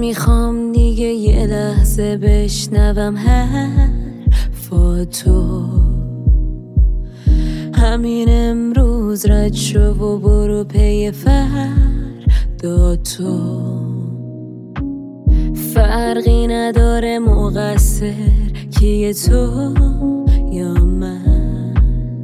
نمیخوام دیگه یه لحظه بشنوم حرفاتو. همین امروز رد شو و برو پی فردا تو. فرقی نداره مقصر کیه، تو یا من.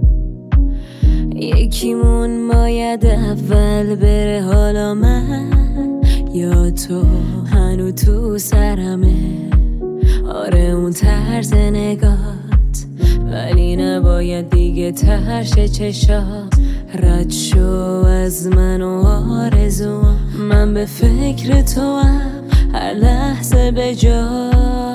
یکیمون باید اول بره، حالا من یا تو. هنو تو سرمه آره اون طرز نگات، ولی نباید دیگه ترش چشام. رد شو از من و آرزوام، من به فکر تو هم هر لحظه به جات.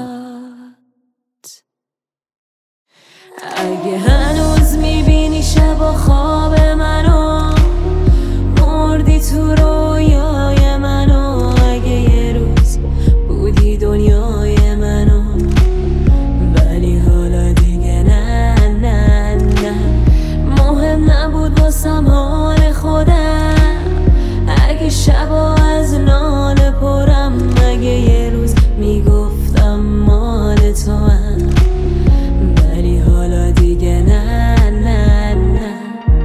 اگه هنوز میبینی شب و خواب منو، مردی تو رویای منو. اگه یه روز بودی دنیای منو، ولی حالا دیگه نه نه نه. مهم نبود واسم حال خودم، اگه شبا از ناله پرم. اگه یه روز میگفتم مال تو هم، ولی حالا دیگه نه نه نه.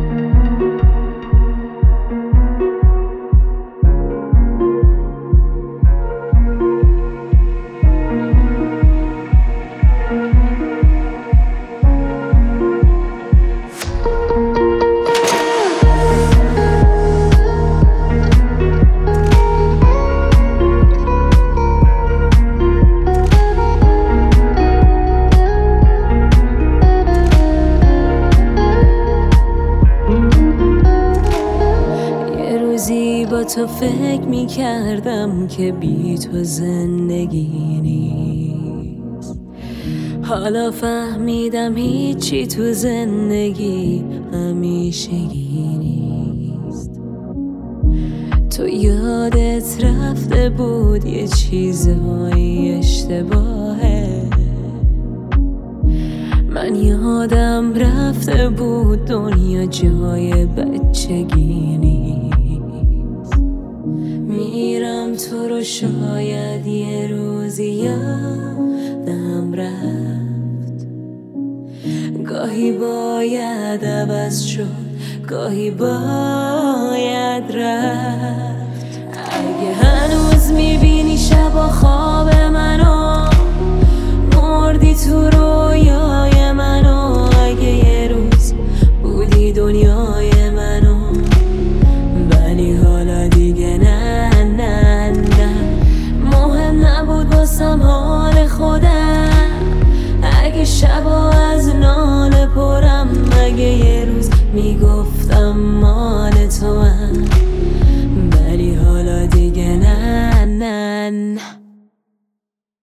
با تو فکر میکردم که بی تو زندگی نیست. حالا فهمیدم هیچی تو زندگی همیشگی نیست. تو یادت رفته بود یه چیزهای اشتباهه، من یادم رفته بود دنیا جای بچگی نیست. میرم تو رو شاید یه روزی یادم رفت. گاهی باید عوض شد، گاهی باید رفت. اگه هنوز میبینی شب و خواب منو، مردی تو رویای منو. اگه یه روز بودی دنیای منو، ولی حالا دیگه نه نه نه. مهم نبود واسم حال خودم، اگه شبا از ناله پرم. اگه یه روز میگفتم ما